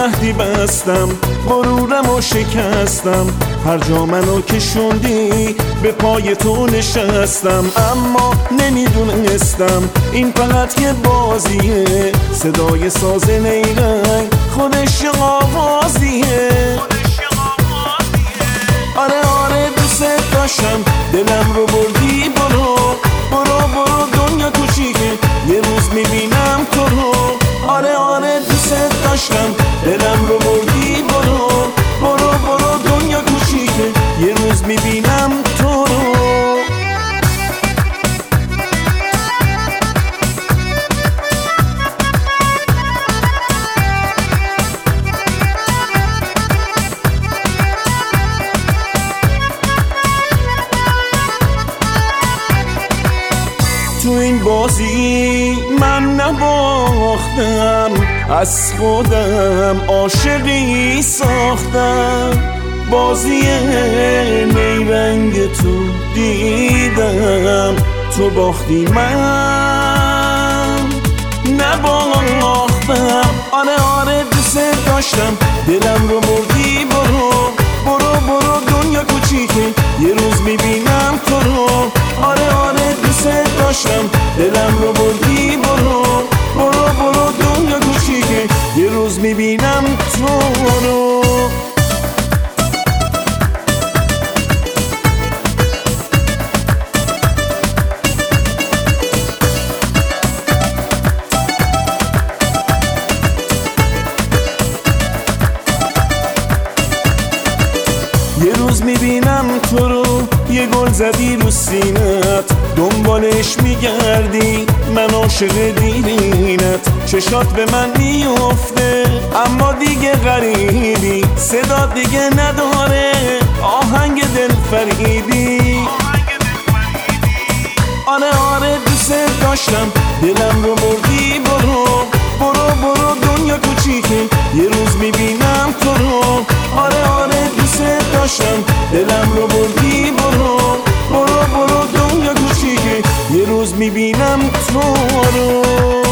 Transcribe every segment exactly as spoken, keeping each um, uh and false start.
عهدی بستم، غرورم و شکستم، هر جا منو کشوندی به پای تو نشستم. اما نمیدونستم این فقط یه بازیه، صدای ساز نیرنگ خودش آوازیه. آره آره دوست داشتم، دلم رو بردی. برو برو برو دنیا کوچیکه، یه روز میبینم تو رو. آره آره دوست داشتم، دلم رو بردی. برو برو برو دنیا کوچیکه، یه روز میبینم تو رو. تو این بازی من نباختم، از خودم عاشقی ساختم. بازی نیرنگ تو دیدم، تو باختی من نباختم. آره آره دوست داشتم، دلم رو بردی. برو برو برو دنیا کوچیکه، یه روز میبینم تو رو. آره آره دوست داشتم، دلم رو بردی. برو برو برو دنیا کوچیکه، یه روز میبینم تو رو. یه روز میبینم تو رو، یه گل زدی رو سینت، دنبالش میگردی، من عاشق دیرینت. چشات به من میفته اما دیگه غریبی، صدا دیگه نداره، آهنگ دل فریبی. آره آره دوست داشتم، دلم رو بردی. برو برو برو دنیا کوچیکه، یه روز میبینم تو رو. آره آره دوست داشتم، دلم رو بردی. برو برو برو دنیا کوچیکه، یه روز میبینم تو رو.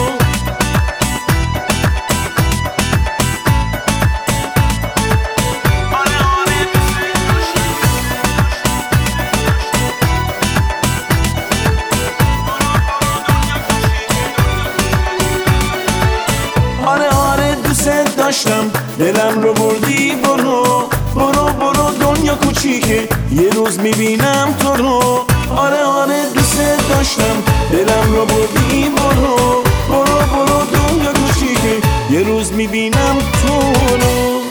آره آره دوست داشتم، دلم رو بردی. برو برو برو دنیا کوچیکه، یه روز میبینم تو رو. آره آره دوست داشتم، دلم رو بردی. برو برو برو دنیا کوچیکه، یه روز میبینم تو رو.